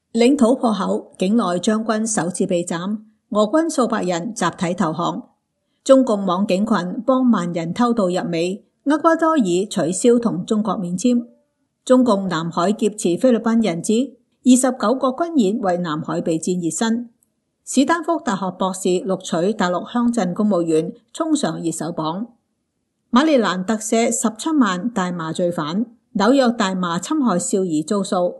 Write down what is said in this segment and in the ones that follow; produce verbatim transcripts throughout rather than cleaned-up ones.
領土破口，境內將軍首次被斬，俄軍數百人集體投降。中共網警群幫萬人偷渡入美，厄瓜多爾取消同中國免簽。中共南海劫持菲律賓人質，二十九個軍演為南海備戰熱身。史丹福大學博士錄取大陸鄉鎮公務員，衝上熱搜榜。馬里蘭特赦十七萬大麻罪犯，紐約大麻侵害少兒遭訴。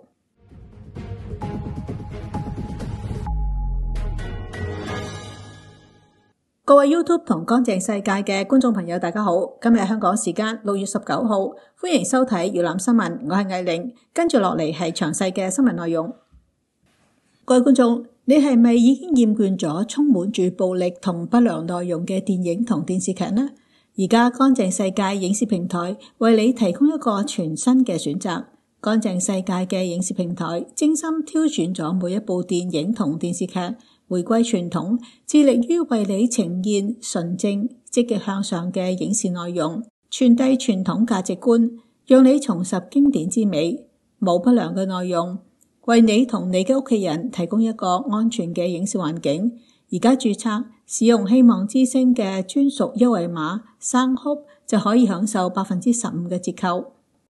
各位 YouTube 同乾淨世界嘅觀眾朋友大家好，今日香港時間六月十九號，歡迎收睇粵覽新聞，我係藝玲，跟住落嚟係詳細嘅新聞內容。各位觀眾，你係咪已經厭倦咗充滿住暴力同不良內容嘅電影同電視劇呢？而家乾淨世界影視平台為你提供一個全新嘅選擇。乾淨世界嘅影視平台精心挑選咗每一部電影同電視劇，回歸傳統，致力於為你呈現純正、積極向上嘅影視內容，傳遞傳統價值觀，讓你重拾經典之美，冇不良嘅內容，為你同你嘅屋企人提供一個安全嘅影視環境。而家註冊使用希望之聲嘅專屬優惠碼生哭就可以享受百分之十五嘅折扣。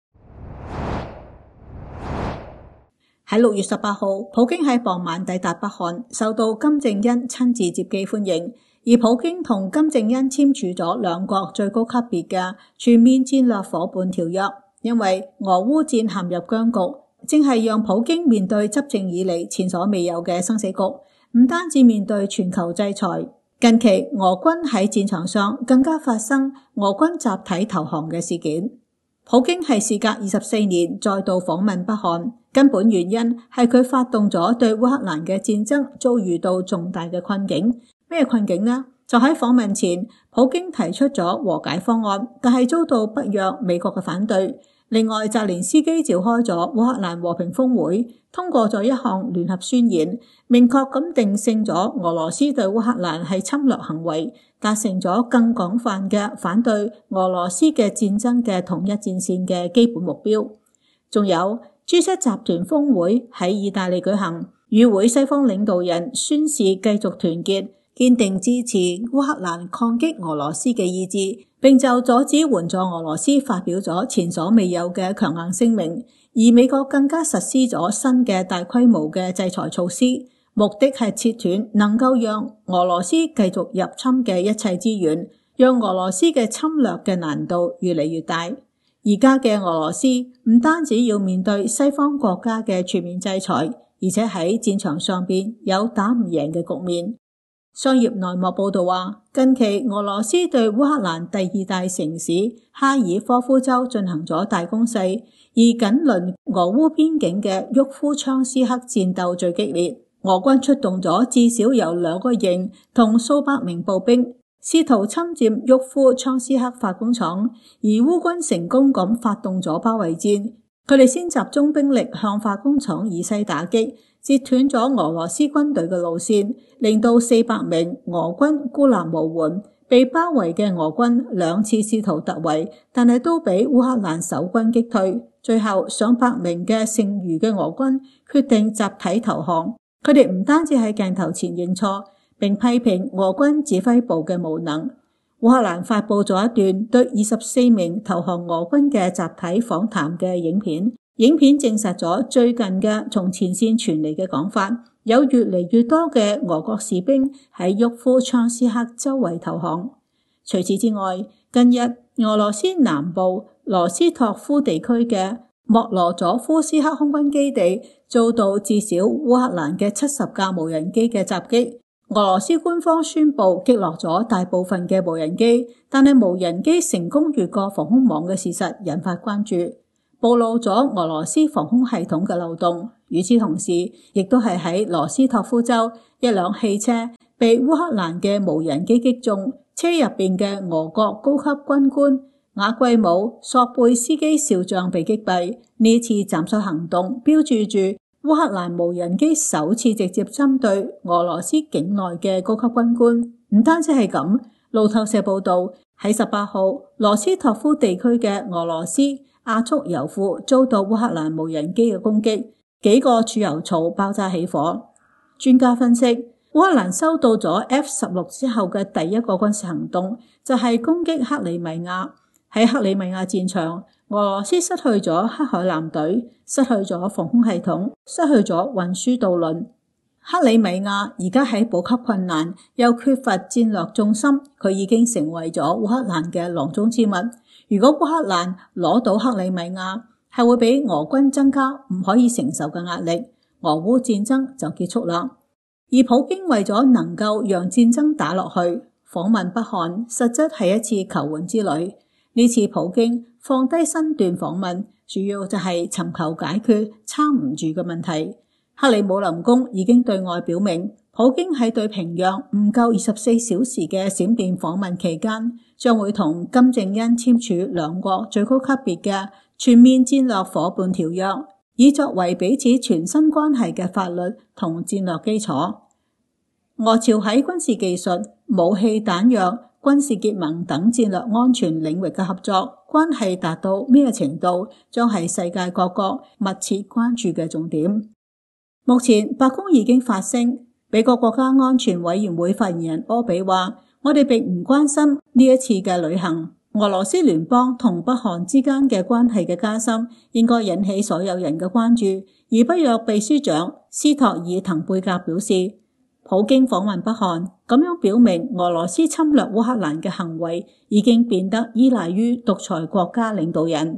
喺六月十八號，普京喺傍晚抵達北韓，受到金正恩親自接機歡迎。而普京同金正恩簽署咗兩國最高級別嘅全面戰略夥伴條約，因為俄烏戰陷入僵局，正係讓普京面對執政以嚟前所未有嘅生死局。唔單止面對全球制裁，近期俄軍喺戰場上更加發生俄軍集體投降嘅事件。普京係事隔二十四年再度訪問北韓，根本原因係佢發動咗對烏克蘭嘅戰爭遭遇到重大嘅困境。咩困境呢？就喺訪問前，普京提出咗和解方案，但係遭到北約、美國嘅反對。另外，澤連斯基召開咗烏克蘭和平峰會，通過咗一項聯合宣言，明確咁定性咗俄羅斯對烏克蘭係侵略行為，達成咗更廣泛嘅反對俄羅斯嘅戰爭嘅統一戰線嘅基本目標。仲有 G 七 集團峰會喺意大利舉行，與會西方領導人宣示繼續團結，堅定支持烏克蘭抗擊俄羅斯嘅意志，並就阻止援助俄羅斯發表咗前所未有嘅強硬聲明。而美國更加實施咗新嘅大規模嘅制裁措施，目的係切斷能夠讓俄羅斯繼續入侵嘅一切資源，讓俄羅斯嘅侵略嘅難度越嚟越大。而家嘅俄羅斯唔單止要面對西方國家嘅全面制裁，而且喺戰場上邊有打唔贏嘅局面。商業內幕報道話，近期俄羅斯對烏克蘭第二大城市哈爾科夫州進行咗大攻勢，而緊鄰俄烏邊境嘅沃夫昌斯克戰鬥最激烈。俄軍出動咗至少有兩個營同數百名步兵，試圖侵佔沃夫昌斯克化工廠，而烏軍成功咁發動咗包圍戰。佢哋先集中兵力向化工廠以西打擊，截斷咗俄羅斯軍隊嘅路線，令到四百名俄軍孤立無援。被包圍嘅俄軍兩次試圖突圍，但係都俾烏克蘭守軍擊退。最後上百名嘅剩餘嘅俄軍決定集體投降。佢哋唔單止喺鏡頭前認錯，並批評俄軍指揮部嘅無能。烏克蘭發佈咗一段對二十四名投降俄軍嘅集體訪談嘅影片，影片證實咗最近嘅從前線傳嚟嘅講法，有越嚟越多嘅俄國士兵喺沃夫昌斯克周圍投降。除此之外，近日俄羅斯南部羅斯托夫地區嘅莫羅佐夫斯克空軍基地遭到至少烏克蘭嘅七十架無人機嘅襲擊。俄羅斯官方宣布擊落咗大部分嘅無人機，但係無人機成功越過防空網嘅事實引發關注，暴露咗俄羅斯防空系統嘅漏洞。與此同時，亦都係喺羅斯托夫州，一輛汽車被烏克蘭嘅無人機擊中，車入邊嘅俄國高級軍官瓦季姆索貝斯基少將被擊斃。呢次斬首行動標誌住烏克蘭無人機首次直接針對俄羅斯境內嘅高級軍官。唔單止係咁，路透社報道喺十八號羅斯托夫地區嘅俄羅斯亞速油庫遭到烏克蘭無人機嘅攻擊， 幾個儲油槽爆炸起火。專家分析，烏克蘭收到咗 F 十六之後嘅第一個軍事行動就係攻擊克里米亞。喺克里米亞戰場，俄羅斯失去咗黑海艦隊，失去咗防空系統，失去咗運輸渡輪。克里米亞而家喺補給困難，又缺乏戰略重心，佢已經成為咗烏克蘭嘅囊中之物。如果烏克蘭攞到克里米亞，係會俾俄軍增加唔可以承受嘅壓力，俄烏戰爭就結束啦。而普京為咗能夠讓戰爭打落去，訪問北韓，實質係一次求援之旅。呢次普京放低身段訪問，主要就係尋求解決撐唔住嘅問題。克里姆林宮已經對外表明，普京喺對平壤唔夠二十四小時嘅閃電訪問期間，將會同金正恩簽署兩國最高級別嘅全面戰略夥伴條約，以作為彼此全新關係嘅法律同戰略基礎。俄朝喺軍事技術、武器彈藥、軍事結盟等戰略安全領域嘅合作關係達到咩程度，將係世界各國密切關注嘅重點。目前白宮已經發聲，美國國家安全委員會發言人柯比話：我哋並唔關心呢一次嘅旅行。俄羅斯聯邦同北韓之間嘅關係嘅加深應該引起所有人嘅關注。而北約秘書長斯托爾滕貝格表示，普京訪問北韓，咁樣表明俄羅斯侵略烏克蘭嘅行為已經變得依賴於獨裁國家領導人。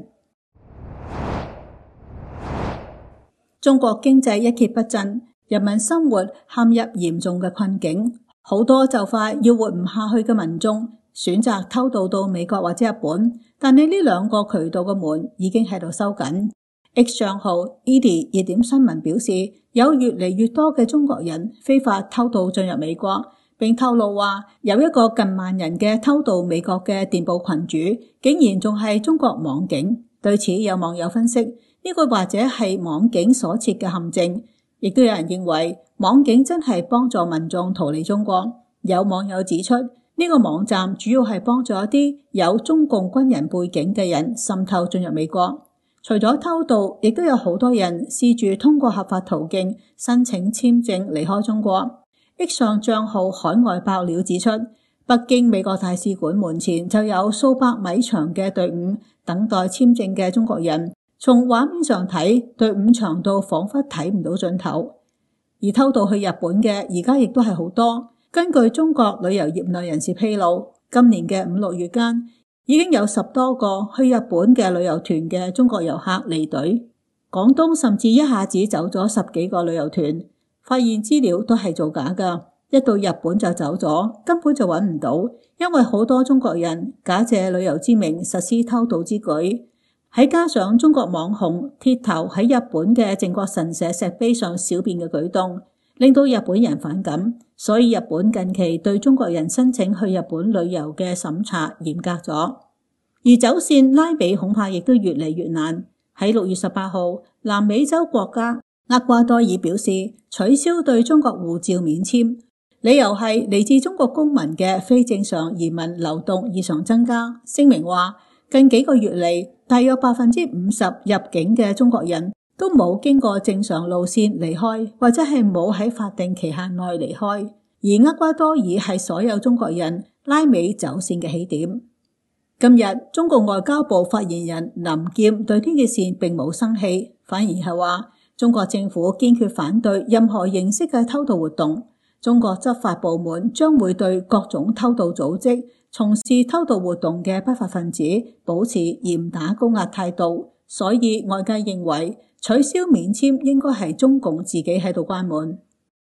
中國經濟一蹶不振，人民生活陷入嚴重嘅困境，好多就快要活唔下去嘅民眾選擇偷渡到美國或者日本，但係呢兩個渠道嘅門已經喺度收緊。X 賬號 Edie 熱點新聞表示，有越嚟越多嘅中國人非法偷渡進入美國，並透露話有一個近萬人嘅偷渡美國嘅電報群主，竟然仲係中國網警。對此有網友分析，呢個或者係網警所設嘅陷阱，亦都有人認為網警真係幫助民眾逃離中國。有網友指出，呢個網站主要係幫助一啲有中共軍人背景嘅人滲透進入美國。除咗偷渡，亦都有好多人試住通過合法途徑申請簽證離開中國。X 上賬號海外爆料指出，北京美國大使館門前就有數百米長嘅隊伍等待簽證嘅中國人。從畫面上睇，隊伍長到仿佛睇唔到盡頭。而偷渡去日本嘅而家亦都係好多。根據中國旅遊業內人士披露，今年嘅五六月間已經有十多個去日本嘅旅遊團嘅中國遊客離隊。廣東甚至一下子走咗十幾個旅遊團，發現資料都係造假㗎，一到日本就走咗，根本就揾唔到，因為好多中國人假借旅遊之名實施偷渡之舉。喺加上中國網紅鐵頭喺日本嘅靖國神社石碑上小便嘅舉動，令到日本人反感，所以日本近期對中國人申請去日本旅遊嘅審查嚴格咗，而走線拉美恐怕亦都越嚟越難。喺六月十八號，南美洲國家厄瓜多爾表示取消對中國護照免簽，理由係嚟自中國公民嘅非正常移民流動異常增加。聲明話，近幾個月嚟，大約百分之五十入境嘅中國人都冇經過正常路線離開，或者係冇喺法定期限內離開。而厄瓜多爾係所有中國人拉美走線嘅起點。今日中國外交部發言人林劍對呢件事並冇生氣，反而係話中國政府堅決反對任何形式嘅偷渡活動。中國執法部門將會對各種偷渡組織、從事偷渡活動嘅不法分子保持嚴打高壓態度。所以外界認為取消免簽應該係中共自己喺度關門。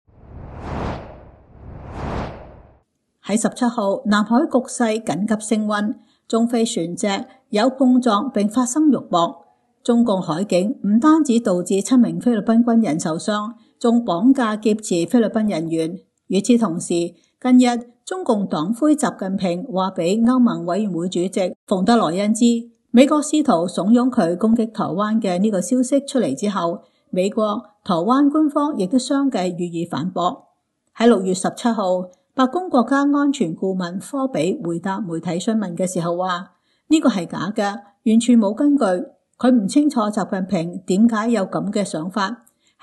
喺十七號，南海局勢緊急升溫，中菲船隻有碰撞並發生肉搏。中共海警唔單止導致七名菲律賓軍人受傷，仲綁架劫持菲律賓人員。與此同時，近日中共黨魁習近平話俾歐盟委員會主席馮德萊恩知，美國試圖慫恿佢攻擊台灣嘅呢個消息出嚟之後，美國、台灣官方亦都相繼予以反駁。喺六月十七號，白宮國家安全顧問科比回答媒體詢問嘅時候話，呢個係假嘅，完全冇根據。佢唔清楚習近平點解有咁嘅想法。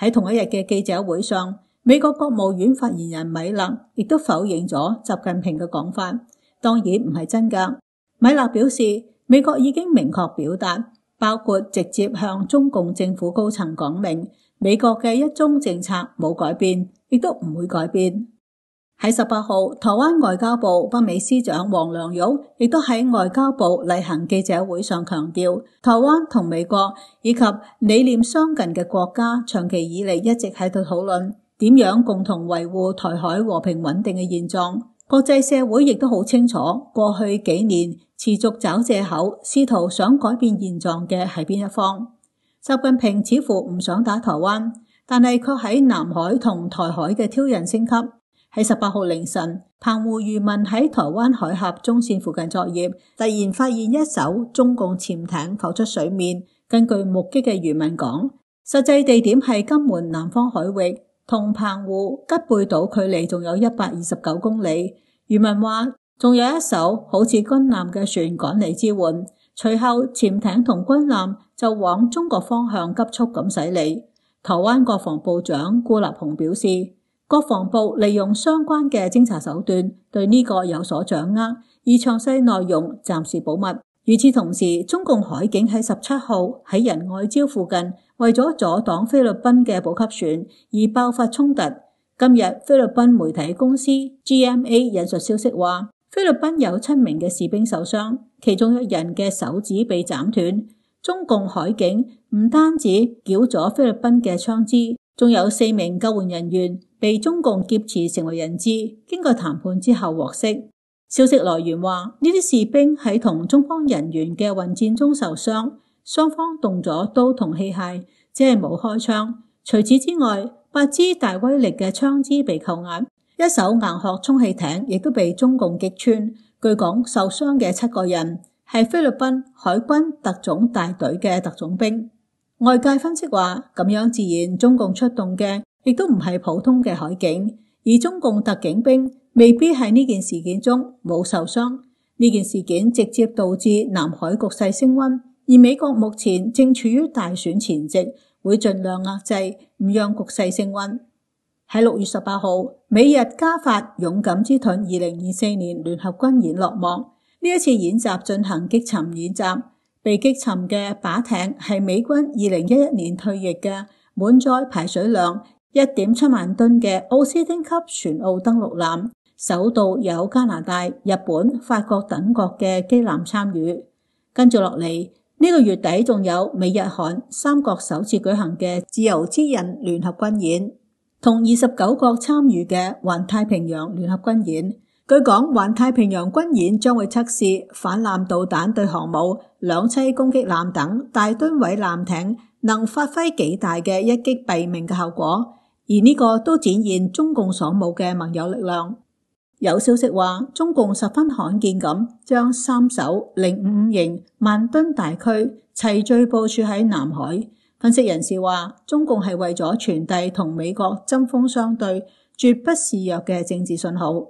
喺同一日嘅記者會上，美國國務院發言人米勒亦都否認咗習近平嘅講法，當然唔係真㗎。米勒表示，美國已經明確表達，包括直接向中共政府高層講明，美國嘅一中政策冇改變，亦都唔會改變。喺十八號，台灣外交部北美司長黃良玉亦都喺外交部例行記者會上強調，台灣同美國以及理念相近嘅國家長期以嚟一直喺度討論點樣共同維護台海和平穩定嘅現狀。國際社會亦都好清楚，過去幾年持續找藉口，試圖想改變現狀嘅係邊一方。習近平似乎唔想打台灣，但係卻喺南海同台海嘅挑釁升級。喺十八號凌晨，澎湖漁民喺台灣海峽中線附近作業，突然發現一艘中共潛艇浮出水面。根據目擊嘅漁民講，實際地點係金門南方海域，同澎湖吉貝島距離仲有一百二十九公里。漁民話，仲有一艘好似軍艦嘅船趕嚟支援，隨後潛艇同軍艦就往中國方向急速咁駛嚟。台灣國防部長顧立雄表示，國防部利用相關嘅偵查手段對呢個有所掌握，而詳細內容暫時保密。與此同時，中共海警喺十七號喺仁愛礁附近為咗阻擋菲律賓嘅補給船而爆發衝突。今日菲律賓媒體公司 G M A 引述消息話，菲律賓有七名嘅士兵受傷，其中一人嘅手指被斬斷。中共海警唔單止繳咗菲律賓嘅槍支，仲有四名救援人員被中共劫持成為人質，經過談判之後獲釋。消息來源話，呢啲士兵喺同中方人員嘅混戰中受傷，雙方動咗刀同器械，只係冇開槍。除此之外，八支大威力嘅槍支被扣押，一艘硬殼充氣艇亦都被中共擊穿。據講，受傷嘅七個人係菲律賓海軍特種大隊嘅特種兵。外界分析話，咁樣自然中共出動嘅亦都唔係普通嘅海警，而中共特警兵未必喺呢件事件中冇受傷。呢件事件直接導致南海局勢升溫，而美國目前正處於大選前夕，會盡量壓制，唔讓局勢升溫。喺六月十八號，美日加法勇敢之盾二零二四年聯合軍演落幕。呢一次演習進行擊沉演習，被擊沉嘅靶艇係美軍二零一一年退役嘅滿載排水量一點七萬噸嘅奧斯汀級船澳登陸艦，首度有加拿大、日本、法國等國嘅機艦參與。跟住落嚟，呢個月底仲有美日韓三國首次舉行嘅自由之刃聯合軍演，同二十九國參與嘅環太平洋聯合軍演。據講，環太平洋軍演將會測試反艦導彈對航母、兩棲攻擊艦等大噸位艦艇能發揮幾大嘅一擊斃命嘅效果，而呢個都展現中共所冇嘅盟友力量。有消息話，中共十分罕見咁將三艘零五五型萬噸大驅齊聚部署喺南海。分析人士話，中共係為咗傳遞同美國針鋒相對、絕不示弱嘅政治信號。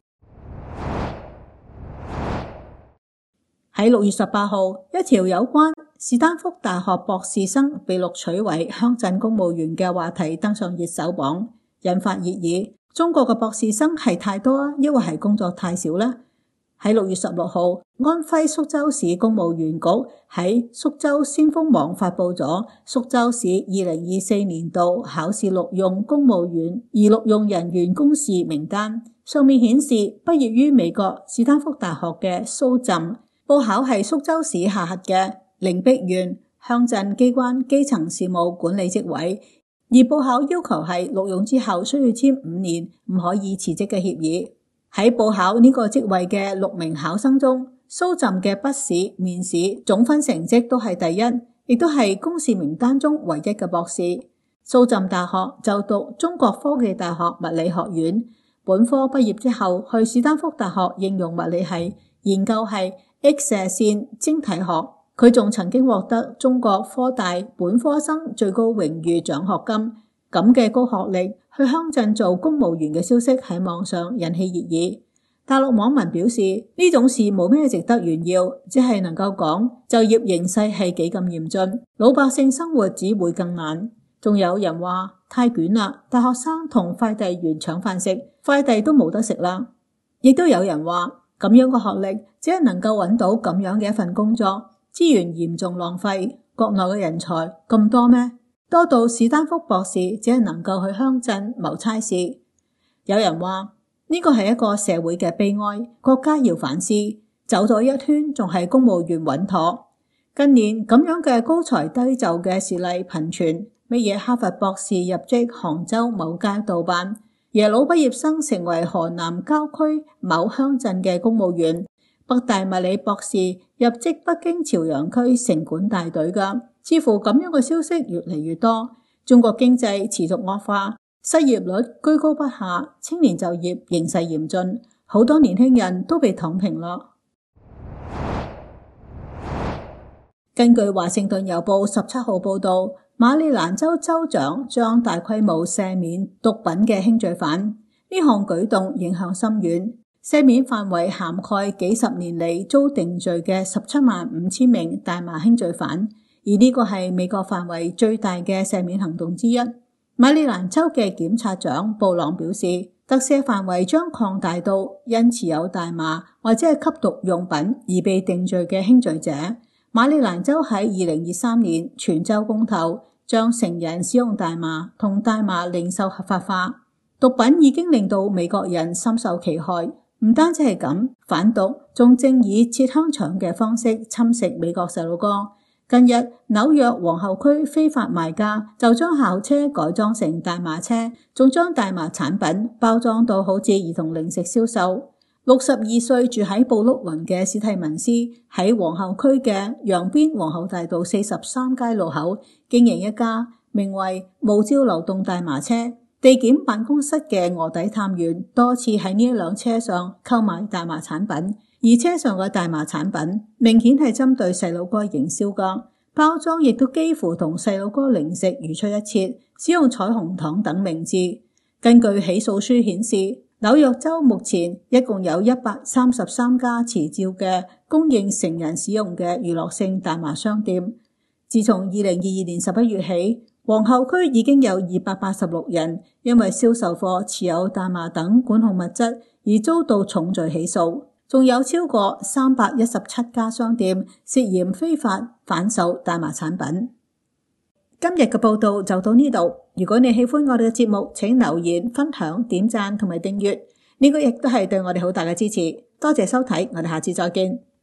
喺六月十八號，一條有關史丹福大學博士生被錄取為鄉鎮公務員嘅話題登上熱搜榜，引發熱議。中國嘅博士生係太多啊，抑或係工作太少呢？喺六月十六號，安徽宿州市公務員局喺宿州先鋒網發佈咗宿州市二零二四年度考試錄用公務員而錄用人員公示名單，上面顯示畢業於美國史丹福大學嘅蘇浸，報考係宿州市下轄嘅靈璧縣鄉鎮機關基層事務管理職位。而報考要求係錄用之後需要簽五年唔可以辭職嘅協議。喺報考呢個職位嘅六名考生中，蘇浸嘅筆試、面試總分成績都係第一，亦都係公示名單中唯一嘅博士。蘇浸大學就讀中國科技大學物理學院，本科畢業之後去史丹福大學應用物理系研究係 X 射線晶體學。佢仲曾經獲得中國科大本科生最高榮譽獎學金。咁嘅高學歷去鄉鎮做公務員嘅消息喺網上引起熱議。大陸網民表示，呢種事冇咩值得炫耀，只係能夠講就業形勢係幾咁嚴峻，老百姓生活只會更難。 仲有人話太捲啦，大學生同快遞員搶飯食，快遞都冇得食啦。亦都有人話咁樣嘅學歷只係能夠揾到咁樣嘅一份工作，資源嚴重浪費，國內嘅人才咁多咩？多到史丹福博士只係能夠去鄉鎮謀差事。有人話呢個係一個社會嘅悲哀，國家要反思，走咗一圈仲係公務員穩妥。近年咁樣嘅高才低就嘅事例頻傳，乜嘢哈佛博士入職杭州某街道辦，耶魯畢業生成為河南郊區某鄉鎮嘅公務員，北大物理博士入職北京朝陽區城管大隊㗎。似乎咁樣嘅消息越嚟越多，中國經濟持續惡化，失業率居高不下，青年就業形勢嚴峻，好多年輕人都被躺平啦。根據華盛頓郵報十七號報道，馬里蘭州州長將大規模赦免毒品嘅輕罪犯，呢項舉動影響深遠，赦免範圍涵蓋幾十年嚟遭定罪嘅十七萬五千名大麻輕罪犯。而呢個係美國範圍最大嘅赦免行動之一。馬里蘭州嘅檢察長布朗表示，特赦範圍將擴大到因持有大麻或者係吸毒用品而被定罪嘅輕罪者。馬里蘭州喺二零二三年全州公投，將成人使用大麻同大麻零售合法化。毒品已經令到美國人深受其害，唔單止係咁，販毒仲正以切香腸嘅方式侵蝕美國細路哥。近日，紐約皇后區非法賣家就將校車改裝成大麻車，仲將大麻產品包裝到好似兒童零食銷售。六十二歲住喺布魯雲嘅史蒂文斯喺皇后區嘅洋邊皇后大道四十三街路口經營一家名為無照流動大麻車。地檢辦公室嘅臥底探員多次喺呢一輛車上購買大麻產品。而車上嘅大麻產品明顯係針對細路哥營銷㗎，包裝亦都幾乎同細路哥零食如出一轍，使用彩虹糖等名字。根據起訴書顯示，紐約州目前一共有一百三十三家持照嘅供應成人使用嘅娛樂性大麻商店。自從二零二二年十一月起，皇后區已經有二百八十六人因為銷售貨持有大麻等管控物質而遭到重罪起訴。仲有超過三百一十七家商店涉嫌非法販售大麻產品。今日嘅報道就到呢度。如果你喜歡我哋嘅節目，請留言、分享、點讚同埋訂閱。呢個亦都係對我哋好大嘅支持。多謝收睇，我哋下次再見。